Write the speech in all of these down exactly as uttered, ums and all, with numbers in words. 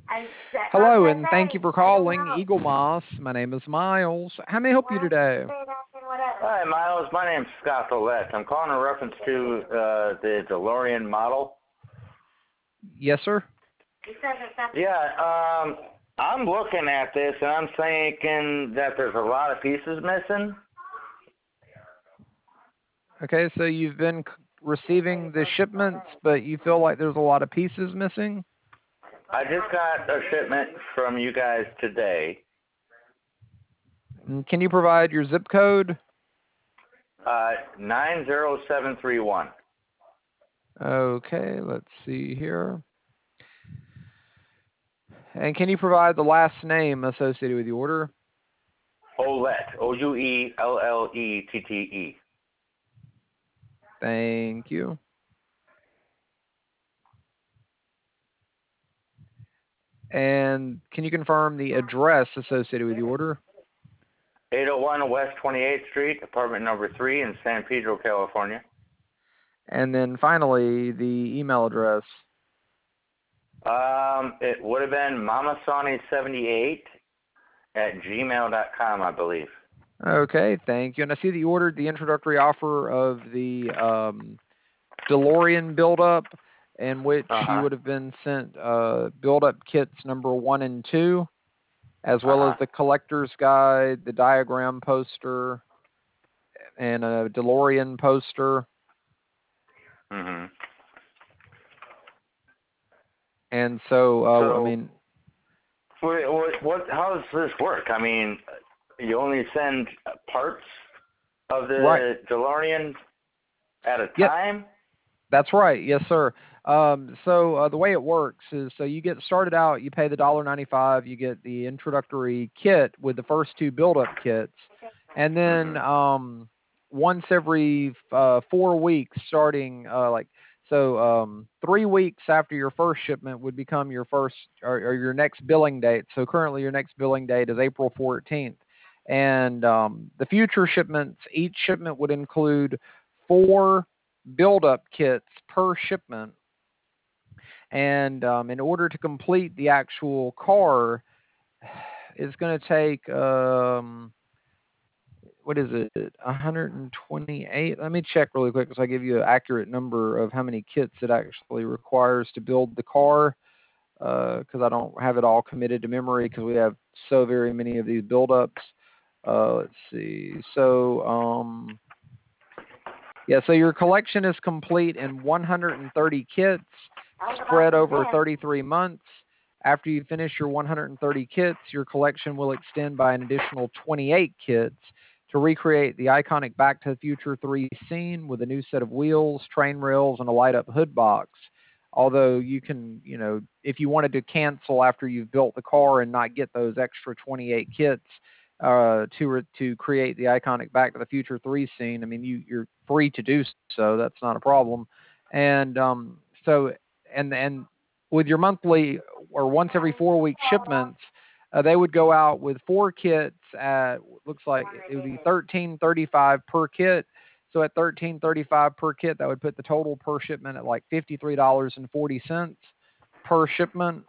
Hello, and thank you for calling Eagle Moss. My name is Miles. How may I help you today? Hi, Miles. My name's Scott Ouellette. I'm calling in reference to uh, the DeLorean model. Yes, sir. Yeah, um, I'm looking at this, and I'm thinking that there's a lot of pieces missing. Okay, so you've been c- receiving the shipments, but you feel like there's a lot of pieces missing? I just got a shipment from you guys today. And can you provide your zip code? Uh, nine zero seven three one. Okay, let's see here. And can you provide the last name associated with the order? Ouellette. O U E L L E T T E. Thank you. And can you confirm the address associated with the order? eight oh one West twenty-eighth Street, apartment number three in San Pedro, California. And then finally, the email address. Um, it would have been mamasani seventy-eight at gmail dot com, I believe. Okay, thank you. And I see that you ordered the introductory offer of the um, DeLorean build-up, in which Uh-huh. you would have been sent uh, build-up kits number one and two, as well Uh-huh. as the collector's guide, the diagram poster, and a DeLorean poster. Mm-hmm. And so, uh, I So, mean, what, what, what, how does this work? I mean, you only send parts of right. the DeLorean at a Yep, time? that's right. Yes, sir. Um, so uh, the way it works is, so you get started out, you pay the one dollar ninety-five, you get the introductory kit with the first two build-up kits, and then Mm-hmm. um, once every uh, four weeks, starting uh, like so, um, three weeks after your first shipment would become your first or, or your next billing date. So currently, your next billing date is April fourteenth, and um, the future shipments, each shipment would include four build-up kits per shipment. And um, in order to complete the actual car, it's going to take, um, what is it, one hundred twenty-eight? Let me check really quick so I give you an accurate number of how many kits it actually requires to build the car, because uh, I don't have it all committed to memory because we have so very many of these build-ups. Uh, let's see. So, um, yeah, so your collection is complete in one hundred thirty kits spread over thirty-three months. After you finish your one hundred thirty kits, your collection will extend by an additional twenty-eight kits to recreate the iconic Back to the Future three scene with a new set of wheels, train rails, and a light-up hood box. Although you can, you know, if you wanted to cancel after you've built the car and not get those extra twenty-eight kits, uh, to re- to create the iconic Back to the Future three scene, I mean, you, you're free to do so. That's not a problem. And um, so, and and with your monthly or once every four week shipments, uh, they would go out with four kits at, looks like it would be thirteen thirty-five per kit. So at thirteen thirty-five per kit, that would put the total per shipment at like fifty-three dollars and forty cents per shipment.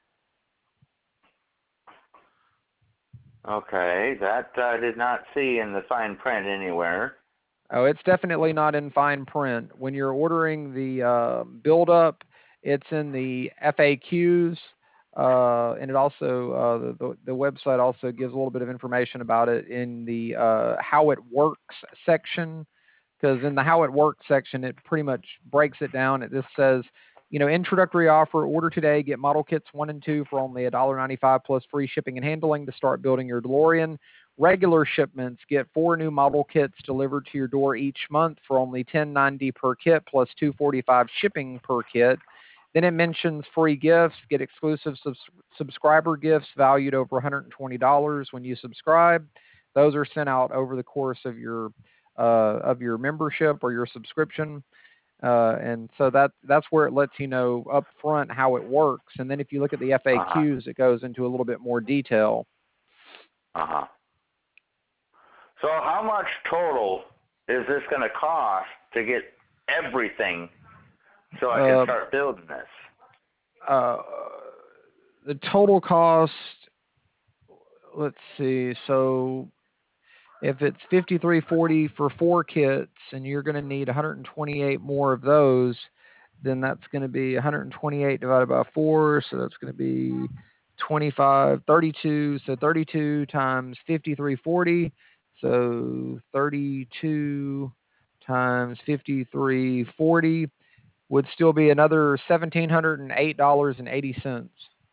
Okay, that I did not see in the fine print anywhere. Oh, it's definitely not in fine print. When you're ordering the uh, build up, it's in the F A Qs, uh, and it also uh, the, the the website also gives a little bit of information about it in the uh, how it works section. Because in the how it works section, it pretty much breaks it down. It just says, you know, introductory offer: order today, get model kits one and two for only one dollar ninety-five plus free shipping and handling to start building your DeLorean. Regular shipments get four new model kits delivered to your door each month for only ten ninety per kit plus two forty-five shipping per kit. Then it mentions free gifts, get exclusive subs- subscriber gifts valued over one hundred twenty dollars when you subscribe. Those are sent out over the course of your uh, of your membership or your subscription. Uh, and so that that's where it lets you know up front how it works. And then if you look at the Uh-huh. F A Qs, it goes into a little bit more detail. Uh-huh. So how much total is this going to cost to get everything so I can Uh, start building this? uh, the total cost, let's see. So if it's fifty-three forty for four kits and you're going to need one hundred twenty-eight more of those, then that's going to be one hundred twenty-eight divided by four. So that's going to be twenty-five, thirty-two. So thirty-two times fifty-three forty. So thirty-two times fifty-three forty would still be another one thousand seven hundred eight dollars and eighty cents.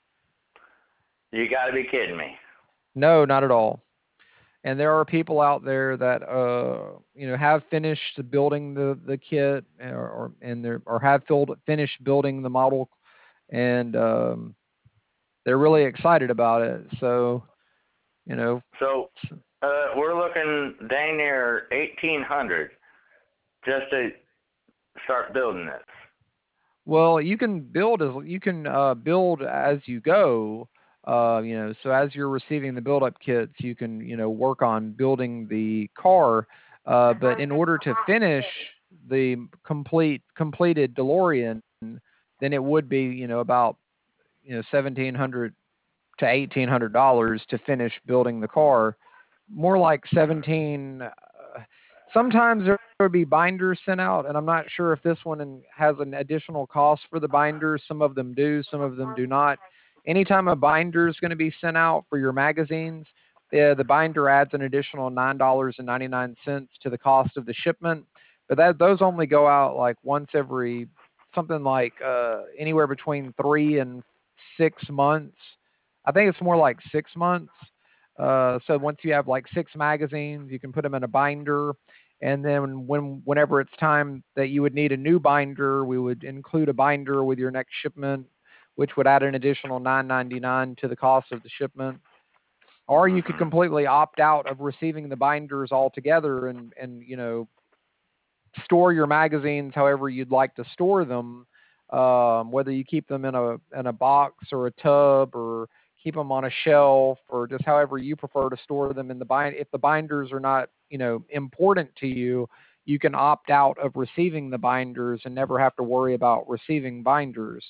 You got to be kidding me. No, not at all. And there are people out there that uh, you know, have finished building the, the kit, or, or and they or have filled, finished building the model, and um, they're really excited about it. So, you know. So uh, we're looking dang near eighteen hundred just to start building this. Well, you can build as you can uh, build as you go. Uh, you know, so as you're receiving the build-up kits, you can, you know, work on building the car. Uh, but in order to finish the complete completed DeLorean, then it would be, you know, about, you know, seventeen hundred to eighteen hundred dollars to finish building the car. More like seventeen. Uh, sometimes there would be binders sent out, and I'm not sure if this one has an additional cost for the binders. Some of them do, some of them do not. Anytime a binder is going to be sent out for your magazines, the, the binder adds an additional nine dollars and ninety-nine cents to the cost of the shipment. But that those only go out like once every, something like uh, anywhere between three and six months. I think it's more like six months. Uh, so once you have like six magazines, you can put them in a binder. And then when whenever it's time that you would need a new binder, we would include a binder with your next shipment, which would add an additional nine ninety-nine to the cost of the shipment. Or you could completely opt out of receiving the binders altogether and, and you know, store your magazines however you'd like to store them, um, whether you keep them in a in a box or a tub, or keep them on a shelf, or just however you prefer to store them in the bind. If the binders are not, you know, important to you, you can opt out of receiving the binders and never have to worry about receiving binders.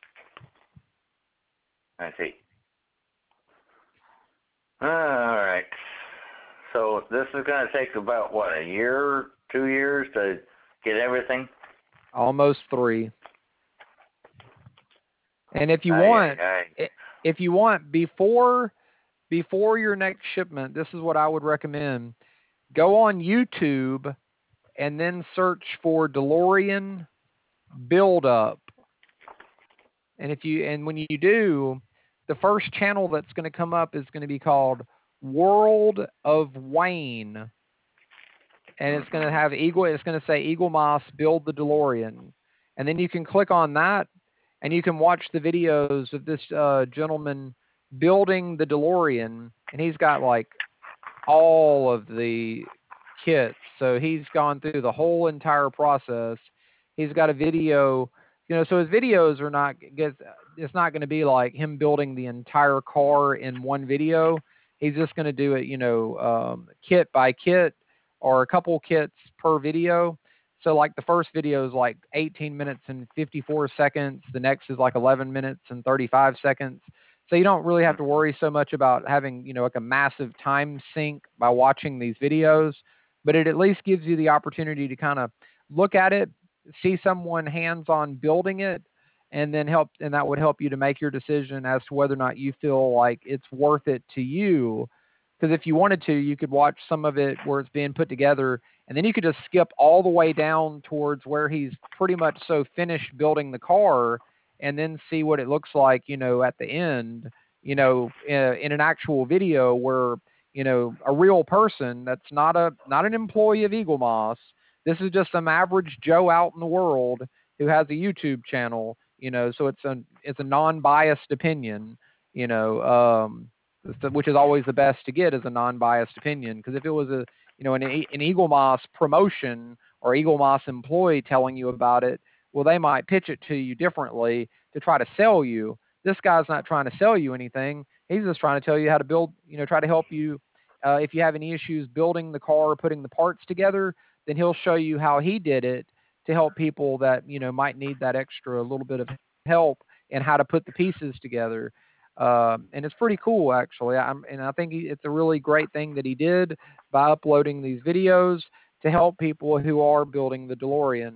I see. All right. So this is going to take about, what, a year, two years to get everything? Almost three. And if you aye, want, aye, aye. if you want, before before your next shipment, this is what I would recommend. Go on YouTube and then search for DeLorean Build Up. And if you and when you do, the first channel that's going to come up is going to be called World of Wayne. And it's going to have Eagle, it's going to say Eaglemoss Build the DeLorean. And then you can click on that and you can watch the videos of this uh, gentleman building the DeLorean. And he's got like all of the kits. So he's gone through the whole entire process. He's got a video, you know, so his videos are not, it's not going to be like him building the entire car in one video. He's just going to do it, you know, um, kit by kit, or a couple kits per video. So like the first video is like eighteen minutes and fifty-four seconds. The next is like eleven minutes and thirty-five seconds. So you don't really have to worry so much about having, you know, like a massive time sink by watching these videos, but it at least gives you the opportunity to kind of look at it, see someone hands-on building it, and then help, and that would help you to make your decision as to whether or not you feel like it's worth it to you. Because if you wanted to, you could watch some of it where it's being put together, and then you could just skip all the way down towards where he's pretty much so finished building the car, and then see what it looks like, you know, at the end, you know, in, in an actual video where, you know, a real person that's not a not an employee of Eaglemoss. This is just some average Joe out in the world who has a YouTube channel, you know, so it's a it's a non-biased opinion, you know. Um, which is always the best to get, is a non-biased opinion. Because if it was a, you know, an, an Eaglemoss promotion or Eaglemoss employee telling you about it, well, they might pitch it to you differently to try to sell you. This guy's not trying to sell you anything. He's just trying to tell you how to build, you know, try to help you. Uh, if you have any issues building the car or putting the parts together, then he'll show you how he did it to help people that, you know, might need that extra little bit of help and how to put the pieces together. Um, and it's pretty cool, actually. I'm, and I think he, it's a really great thing that he did by uploading these videos to help people who are building the DeLorean.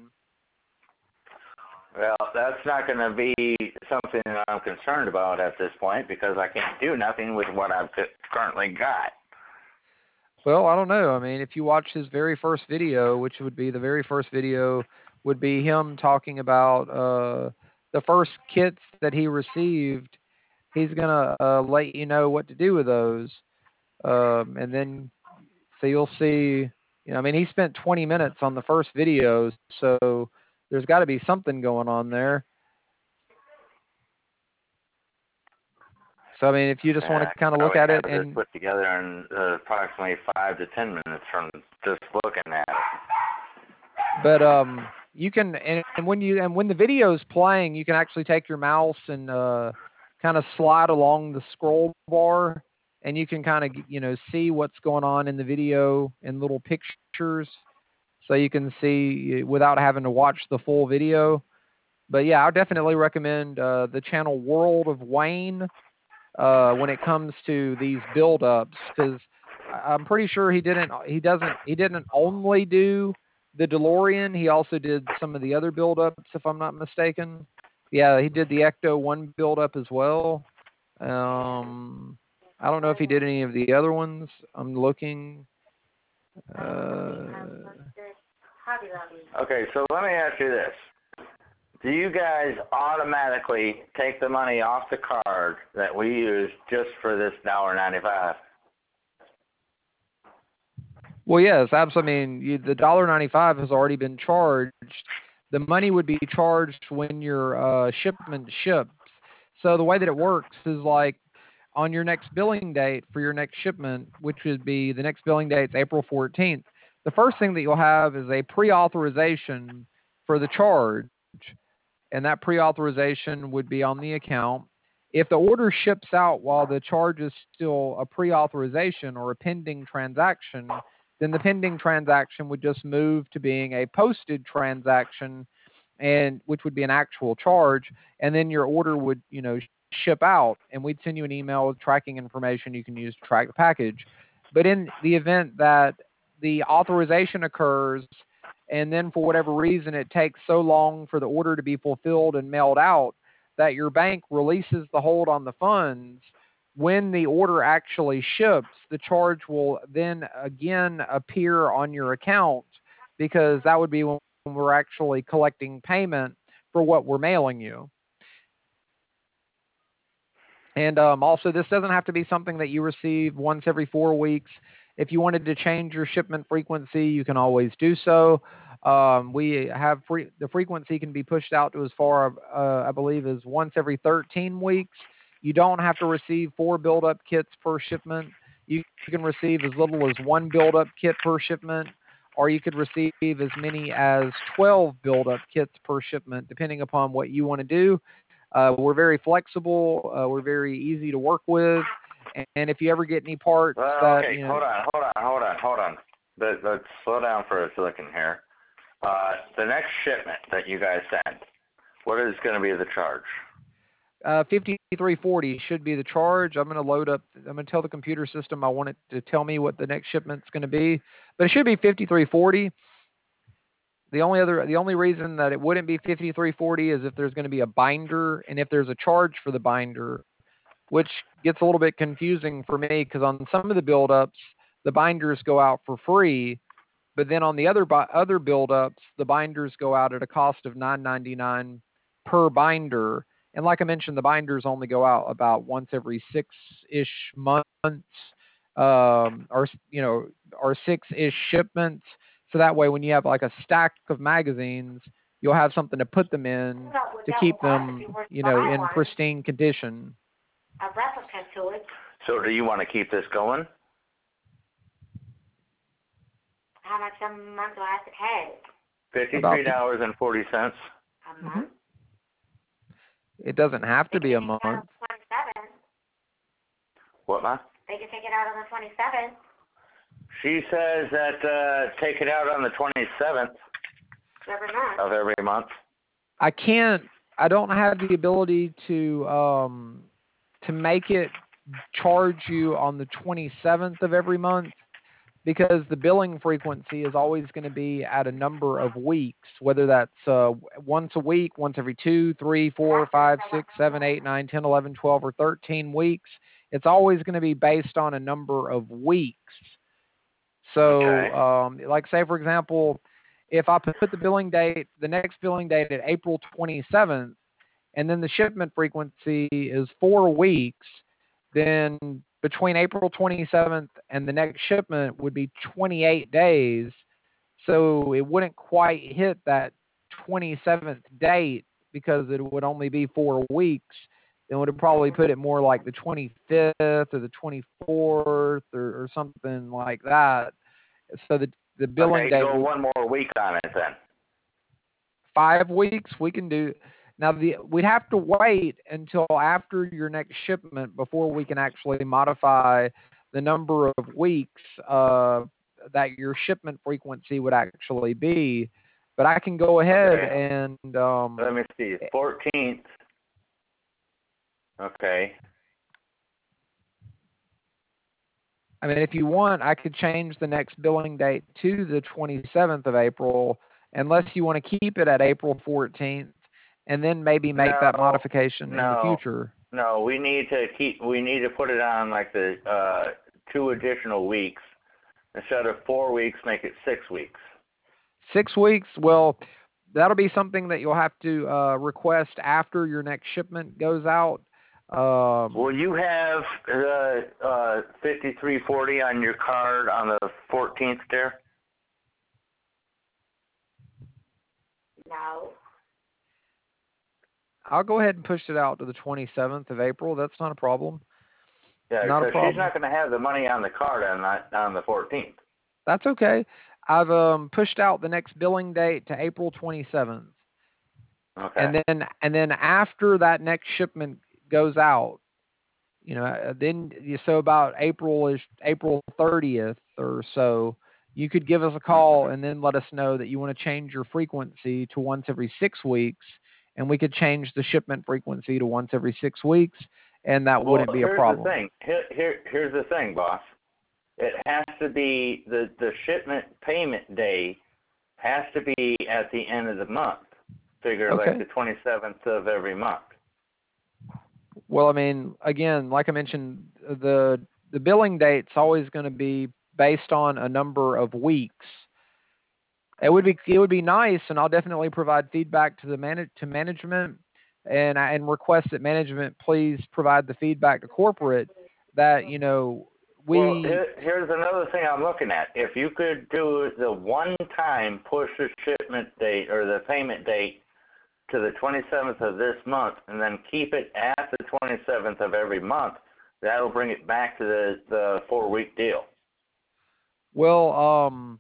Well, that's not going to be something that I'm concerned about at this point because I can't do nothing with what I've currently got. Well, I don't know. I mean, if you watch his very first video, which would be the very first video, would be him talking about uh, the first kits that he received. He's gonna uh, let you know what to do with those, um, and then so you'll see. You know, I mean, he spent twenty minutes on the first video, so there's got to be something going on there. So I mean, if you just want to kind of look at it and put together in uh, approximately five to ten minutes from just looking at it. But um, you can and, and when you and when the video is playing, you can actually take your mouse and uh, kind of slide along the scroll bar, and you can kind of you know see what's going on in the video in little pictures, so you can see without having to watch the full video. But yeah, I definitely recommend uh, the channel World of Wayne. Uh, when it comes to these build-ups, because I'm pretty sure he didn't he doesn't he didn't only do the DeLorean. He also did some of the other build-ups, if I'm not mistaken. Yeah, he did the Ecto one build-up as well. Um, I don't know if he did any of the other ones. I'm looking. Uh, okay, so let me ask you this. Do you guys automatically take the money off the card that we use just for this one dollar ninety-five? Well, yes, absolutely. I mean, you, the one dollar ninety-five has already been charged. The money would be charged when your uh, shipment ships. So the way that it works is like on your next billing date for your next shipment, which would be the next billing date is April fourteenth. The first thing that you'll have is a pre-authorization for the charge, and that pre-authorization would be on the account. If the order ships out while the charge is still a pre-authorization or a pending transaction, then the pending transaction would just move to being a posted transaction, and which would be an actual charge, and then your order would, you know, ship out, and we'd send you an email with tracking information you can use to track the package. But in the event that the authorization occurs, and then for whatever reason it takes so long for the order to be fulfilled and mailed out that your bank releases the hold on the funds, when the order actually ships, the charge will then again appear on your account, because that would be when we're actually collecting payment for what we're mailing you. And um, also, this doesn't have to be something that you receive once every four weeks. If you wanted to change your shipment frequency, you can always do so. Um, we have free, the frequency can be pushed out to as far, uh, I believe, as once every thirteen weeks. You don't have to receive four build-up kits per shipment. You, you can receive as little as one build-up kit per shipment, or you could receive as many as twelve build-up kits per shipment, depending upon what you want to do. Uh, we're very flexible. Uh, we're very easy to work with. And, and if you ever get any parts well, that, okay, you know, hold on, hold on, hold on, hold on. Let, let's slow down for a second here. Uh, the next shipment that you guys send, what is going to be the charge? Uh, fifty-three forty should be the charge. I'm going to load up. I'm going to tell the computer system I want it to tell me what the next shipment's going to be, but it should be fifty-three forty. The only other, the only reason that it wouldn't be fifty-three forty is if there's going to be a binder, and if there's a charge for the binder, which gets a little bit confusing for me because on some of the buildups, the binders go out for free, but then on the other other buildups, the binders go out at a cost of nine ninety-nine per binder. And like I mentioned, the binders only go out about once every six-ish months, um, or you know, or six-ish shipments. So that way, when you have like a stack of magazines, you'll have something to put them in to keep them, you know, in pristine condition. A replica to it. So do you want to keep this going? How much a month do I have to pay? Fifty-three dollars and forty cents. A month? It doesn't have to be a month. twenty-seventh. What, ma? They can take it out on the twenty-seventh. She says that uh, take it out on the twenty-seventh Every month. of every month. I can't. I don't have the ability to um, to make it charge you on the twenty-seventh of every month, because the billing frequency is always going to be at a number of weeks, whether that's uh, once a week, once every two, three, four, five, six, seven, eight, nine, ten, eleven, twelve, or thirteen weeks. It's always going to be based on a number of weeks. So, Okay. um, like say, for example, if I put the billing date, the next billing date at April twenty-seventh, and then the shipment frequency is four weeks, then between April twenty-seventh and the next shipment would be twenty-eight days. So it wouldn't quite hit that twenty-seventh date because it would only be four weeks. Then would have probably put it more like the twenty-fifth or the twenty-fourth or, or something like that. So the the billing okay, date go would, one more week on it then. five weeks we can do. Now the we'd have to wait until after your next shipment before we can actually modify the number of weeks uh, that your shipment frequency would actually be. But I can go ahead Okay. and um, Let me see. fourteenth. Okay. I mean, if you want, I could change the next billing date to the twenty-seventh of April, unless you want to keep it at April fourteenth, and then maybe make No, that modification in the no. future. No, we need to keep. We need to put it on like the uh, two additional weeks instead of four weeks. Make it six weeks. Six weeks? Well, that'll be something that you'll have to uh, request after your next shipment goes out. Um, Will you have the uh, fifty-three forty on your card on the fourteenth there? No. I'll go ahead and push it out to the twenty-seventh of April. That's not a problem. Yeah, Not a because problem. she's not going to have the money on the card on that, on the fourteenth. That's okay. I've um, pushed out the next billing date to April twenty-seventh. Okay. And then and then after that next shipment goes out, you know, then so about April is April thirtieth or so, you could give us a call and then let us know that you want to change your frequency to once every six weeks, and we could change the shipment frequency to once every six weeks, and that well, wouldn't be a problem. Here's the thing. Here, here, here's the thing, boss. It has to be the the shipment payment day has to be at the end of the month. Figure Okay. like the twenty-seventh of every month. Well, I mean, again, like I mentioned, the the billing date's always going to be based on a number of weeks. It would be it would be nice, and I'll definitely provide feedback to the man, to management, and I, and request that management please provide the feedback to corporate that, you know, we. Well, here, here's another thing I'm looking at. If you could do the one time push the shipment date or the payment date to the twenty-seventh of this month, and then keep it at the twenty-seventh of every month, that'll bring it back to the, the four-week deal. Well, um,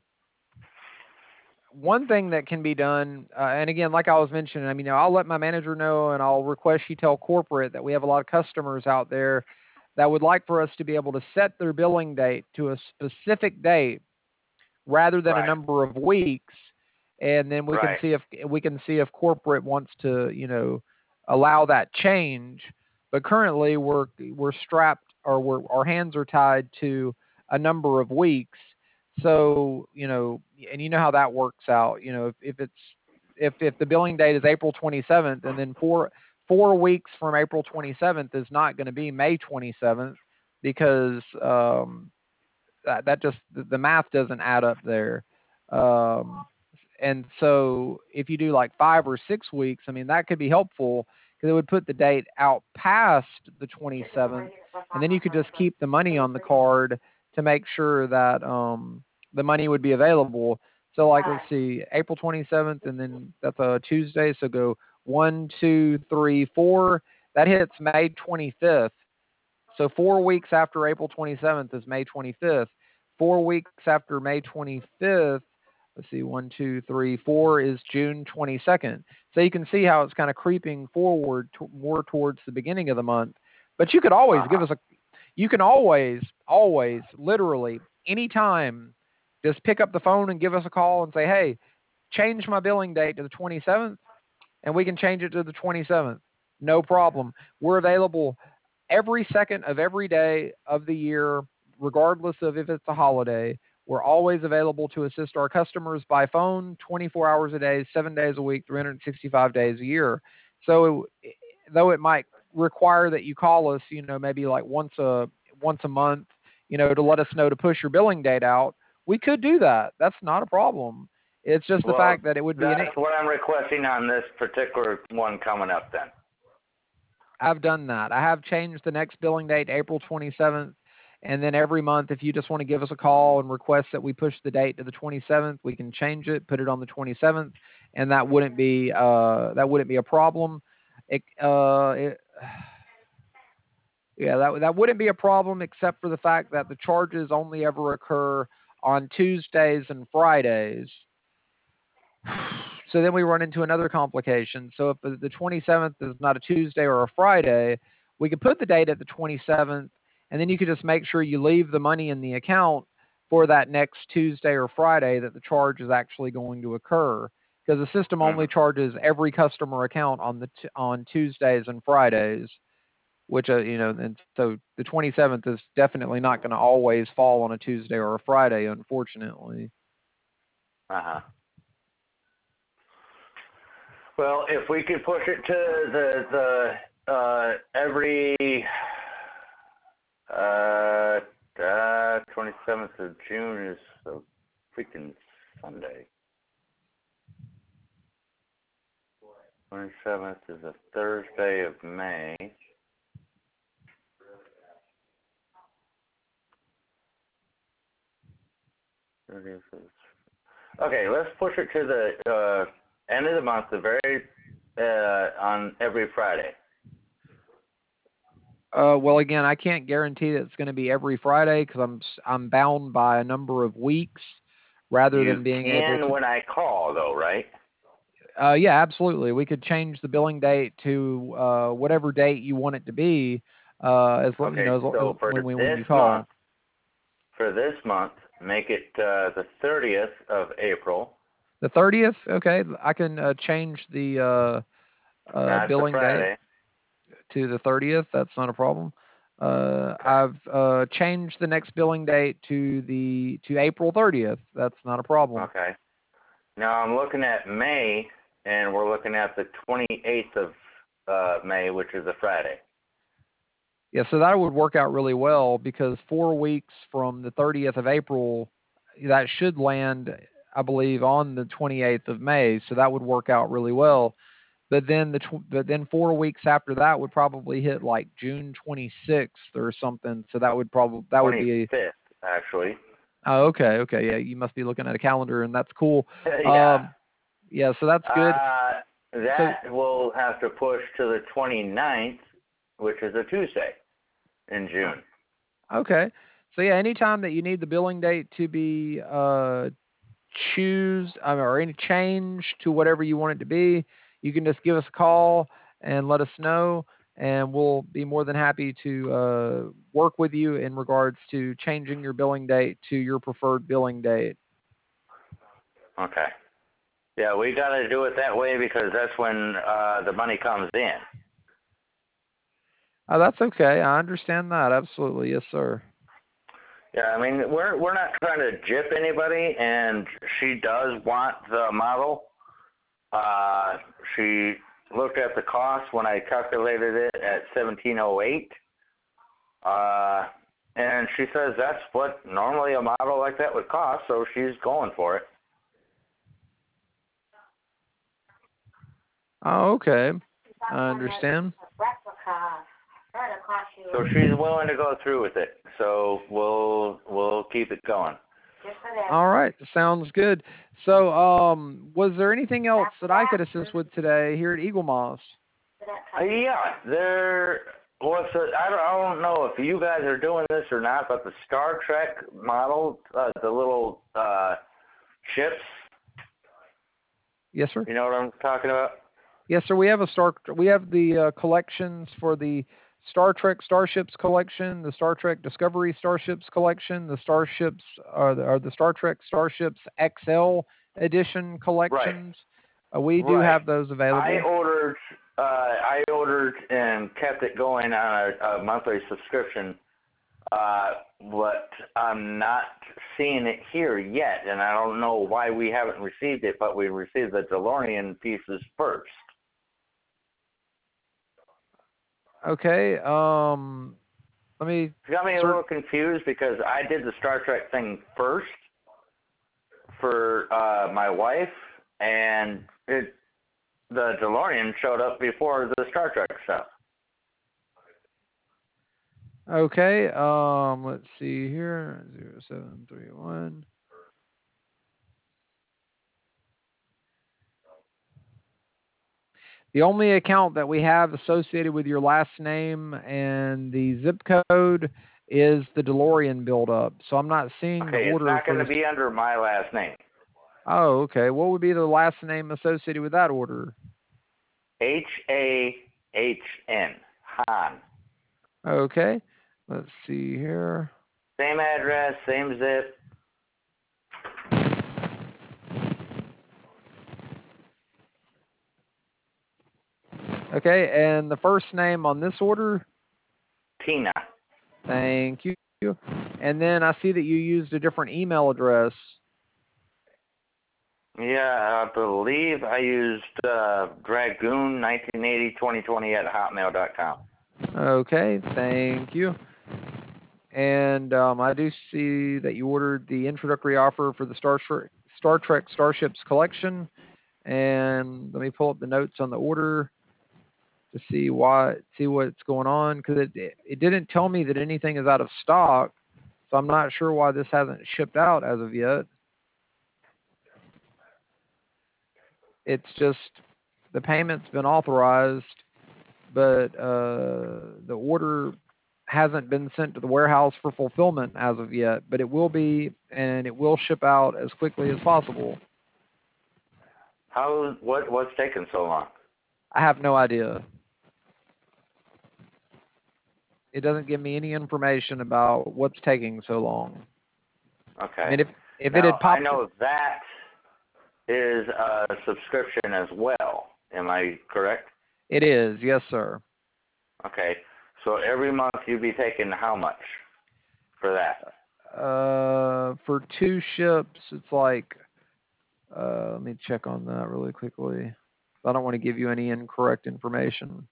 one thing that can be done, uh, and again, like I was mentioning, I mean, I'll let my manager know, and I'll request she tell corporate that we have a lot of customers out there that would like for us to be able to set their billing date to a specific date rather than Right. a number of weeks, and then we Right. can see if we can see if corporate wants to, you know, allow that change. But currently, we're we're strapped, or we're our hands are tied to a number of weeks. So, you know, and you know how that works out. You know, if, if it's if if the billing date is April twenty-seventh, and then four four weeks from April twenty-seventh is not going to be May twenty-seventh, because um, that, that just the math doesn't add up there. Um, and so if you do like five or six weeks, I mean, that could be helpful because it would put the date out past the twenty-seventh, and then you could just keep the money on the card to make sure that um, the money would be available. So like, let's see, April twenty-seventh, and then that's a Tuesday. So go one, two, three, four. That hits May twenty-fifth. So four weeks after April twenty-seventh is May twenty-fifth. Four weeks after May twenty-fifth, let's see, one, two, three, four is June twenty-second. So you can see how it's kind of creeping forward to, more towards the beginning of the month. But you could always Uh-huh. give us a, you can always, always, literally, anytime, just pick up the phone and give us a call and say, hey, change my billing date to the twenty-seventh, and we can change it to the twenty-seventh. No problem. We're available every second of every day of the year, regardless of if it's a holiday, we're always available to assist our customers by phone twenty-four hours a day, seven days a week, three hundred sixty-five days a year. So it, though it might require that you call us, you know, maybe like once a once a month, you know, to let us know to push your billing date out, we could do that. That's not a problem. It's just the Well, fact that it would be an. That's what I'm requesting on this particular one coming up then. I've done that. I have changed the next billing date, April twenty-seventh, and then every month, if you just want to give us a call and request that we push the date to the twenty-seventh, we can change it, put it on the twenty-seventh, and that wouldn't be uh, that wouldn't be a problem. It, uh, it, yeah, that that wouldn't be a problem, except for the fact that the charges only ever occur on Tuesdays and Fridays. So then we run into another complication. So if the twenty-seventh is not a Tuesday or a Friday, we could put the date at the twenty-seventh, and then you could just make sure you leave the money in the account for that next Tuesday or Friday that the charge is actually going to occur, because the system only charges every customer account on the t- on Tuesdays and Fridays, which uh, you know, and so the twenty-seventh is definitely not going to always fall on a Tuesday or a Friday, unfortunately. Uh huh. Well, if we could push it to the the uh, every uh, uh, twenty-seventh of June is a freaking Sunday. twenty-seventh is a Thursday of May. thirtieth is... Okay, let's push it to the uh, end of the month, the very uh, on every Friday. Uh, well, again, I can't guarantee that it's going to be every Friday because I'm I'm bound by a number of weeks, rather you than being can able to. When I call, though, right? Uh, yeah, absolutely. We could change the billing date to uh, whatever date you want it to be, uh, as long okay, you know, as, so as, for when, when, this when you call. Month, for this month, make it uh, the thirtieth of April. The thirtieth, okay. I can uh, change the uh, uh, Not billing the Friday. date to the thirtieth. That's not a problem. Uh, Okay. I've uh, changed the next billing date to the to April thirtieth. That's not a problem. Okay. Now I'm looking at May, and we're looking at the twenty-eighth of uh, May, which is a Friday. Yeah, so that would work out really well because four weeks from the thirtieth of April, that should land, I believe, on the twenty-eighth of May. So that would work out really well. But then the tw- but then four weeks after that would probably hit like June twenty-sixth or something. So that would probably that would be twenty-fifth, actually. Oh, okay, okay, yeah. You must be looking at a calendar, and that's cool. yeah. Um, yeah, so that's good. Uh, that So, will have to push to the twenty-ninth, which is a Tuesday in June. Okay. So yeah, anytime that you need the billing date to be uh, choose um, or any change to whatever you want it to be, you can just give us a call and let us know, and we'll be more than happy to uh, work with you in regards to changing your billing date to your preferred billing date. Okay. Yeah, we got to do it that way because that's when uh, the money comes in. Oh, that's okay. I understand that. Absolutely. Yes, sir. Yeah, I mean, we're we're not trying to gyp anybody, and she does want the model. Uh, she looked at the cost when I calculated it at seventeen oh eight, uh, and she says that's what normally a model like that would cost, so she's going for it. Oh, okay. I understand. So she's willing to go through with it. So we'll we'll keep it going. All right, sounds good. So, um, was there anything else that I could assist with today here at Eagle Moss? Uh, yeah, there was. A, I don't, I don't know if you guys are doing this or not, but the Star Trek model, uh, the little uh, ships. Yes, sir. You know what I'm talking about? Yes, sir. We have a Star. We have the uh, collections for the Star Trek Starships collection, the Star Trek Discovery Starships collection, the Starships or the, or the Star Trek Starships X L edition collections. Right. Uh, we do right. have those available. I ordered uh, I ordered and kept it going on a, a monthly subscription, uh, but I'm not seeing it here yet, and I don't know why we haven't received it, but we received the DeLorean pieces first. Okay. Um, let me. It got me a Sir, little confused because I did the Star Trek thing first for uh, my wife, and it the DeLorean showed up before the Star Trek stuff. okay. Um, let's see here. Zero seven three one. The only account that we have associated with your last name and the zip code is the DeLorean buildup. So I'm not seeing Okay, the order. it's not going for to the... be under my last name. Oh, okay. What would be the last name associated with that order? H A H N. Han. Okay. Let's see here. Same address, same zip. Okay, and the first name on this order? Tina. Thank you. And then I see that you used a different email address. Yeah, I believe I used uh, Dragoon nineteen eighty twenty twenty at hotmail dot com. Okay, thank you. And um, I do see that you ordered the introductory offer for the Star Trek, Star Trek Starships collection. And let me pull up the notes on the order to see why, see what's going on, because it it didn't tell me that anything is out of stock, so I'm not sure why this hasn't shipped out as of yet. It's just the payment's been authorized, but uh, the order hasn't been sent to the warehouse for fulfillment as of yet, but it will be, and it will ship out as quickly as possible. How? What? What's taking so long? I have no idea. It doesn't give me any information about what's taking so long. Okay. I mean, if if now, it had popped, I know that is a subscription as well. Am I correct? it is, yes, sir. Okay. So every month you'd be taking how much for that? Uh, for two ships, it's like, uh, let me check on that really quickly. I don't want to give you any incorrect information.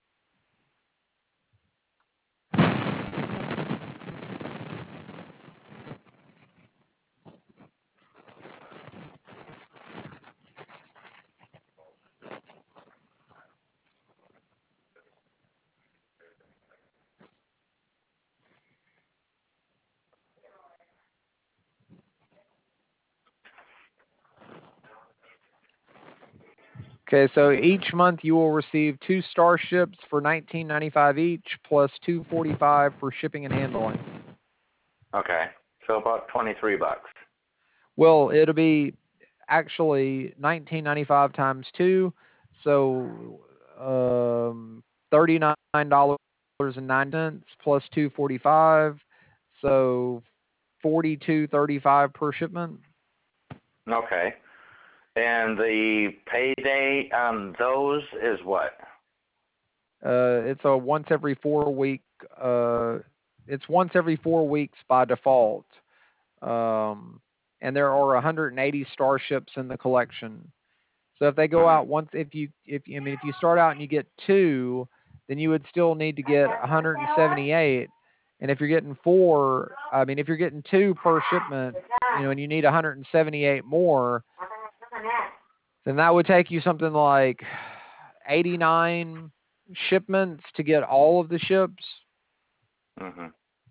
Okay, so each month you will receive two starships for nineteen ninety-five each, plus two forty-five for shipping and handling. Okay. So about twenty-three bucks. Well, it'll be actually nineteen ninety-five times two, so um, thirty-nine dollars and nine cents plus two forty-five, so forty-two thirty-five per shipment. Okay. And the payday on those is what? Uh, it's a once every four week. Uh, it's once every four weeks by default, um, and there are one hundred eighty starships in the collection. So if they go out once, if you, if I mean, if you start out and you get two, then you would still need to get one hundred seventy-eight. And if you're getting four, I mean, if you're getting two per shipment, you know, and you need one hundred seventy-eight more, then that would take you something like eighty-nine shipments to get all of the ships. Mm-hmm.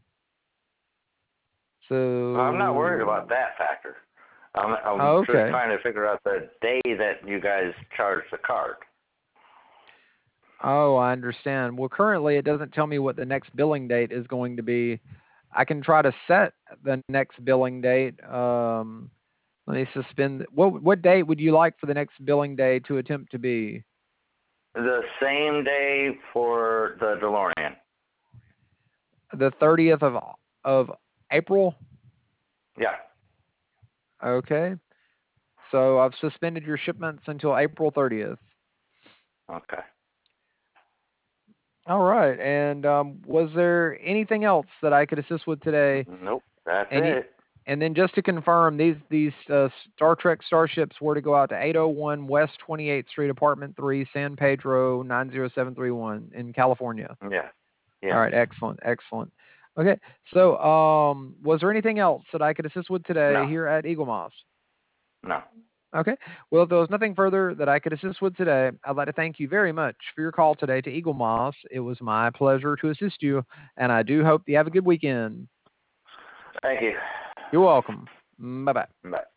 So Well, I'm not worried about that factor. I'm, I'm Oh, just okay. trying to figure out the day that you guys charge the card. Oh, I understand. Well, currently it doesn't tell me what the next billing date is going to be. I can try to set the next billing date. Um, let me suspend. What what date would you like for the next billing day to attempt to be? The same day for the DeLorean. The thirtieth of of April? Yeah. Okay. So I've suspended your shipments until April thirtieth. Okay. All right. And um, was there anything else that I could assist with today? Nope, that's And you, it. and then just to confirm, these these uh, Star Trek starships were to go out to eight oh one West twenty-eighth Street, Apartment three, San Pedro nine zero seven three one in California. Yeah. Yeah. All right, excellent, excellent. Okay, so um, was there anything else that I could assist with today No. here at Eagle Moss? No. Okay, well, if there was nothing further that I could assist with today, I'd like to thank you very much for your call today to Eagle Moss. It was my pleasure to assist you, and I do hope you have a good weekend. Thank you. You're welcome. Bye-bye. Bye.